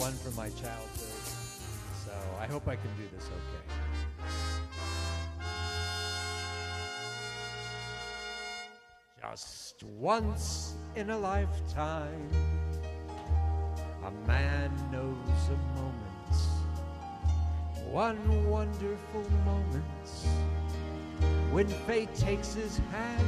one from my childhood. So I hope I can do this okay. Just once in a lifetime, a man knows a moment, one wonderful moment, when fate takes his hand.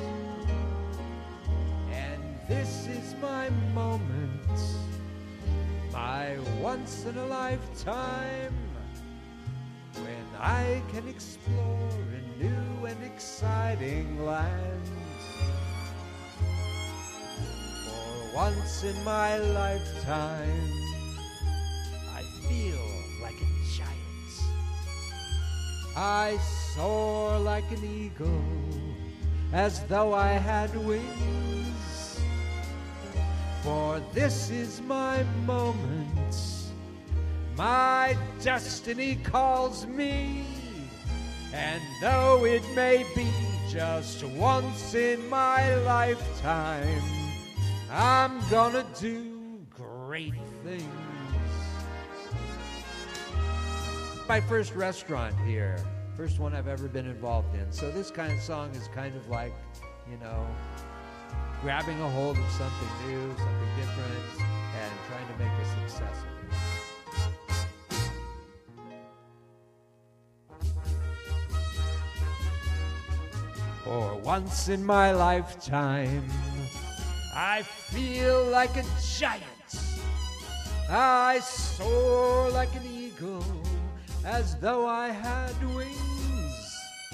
And this is my moment, my once in a lifetime, when I can explore a new and exciting land. For once in my lifetime, I feel like a giant. I soar like an eagle, as though I had wings. For this is my moment, my destiny calls me. And though it may be just once in my lifetime, I'm gonna do great things. My first restaurant here, first one I've ever been involved in. So this kind of song is kind of like, you know, grabbing a hold of something new, something different, and trying to make a success of it. For once in my lifetime, I feel like a giant. I soar like an eagle, as though I had wings.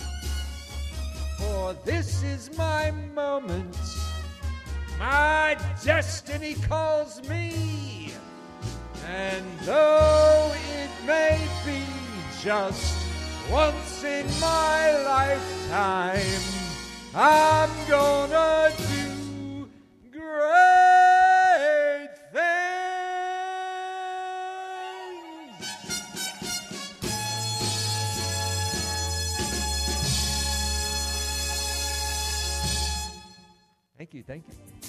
For this is my moment, my destiny calls me. And though it may be just once in my lifetime, I'm gonna do great things. Thank you, thank you.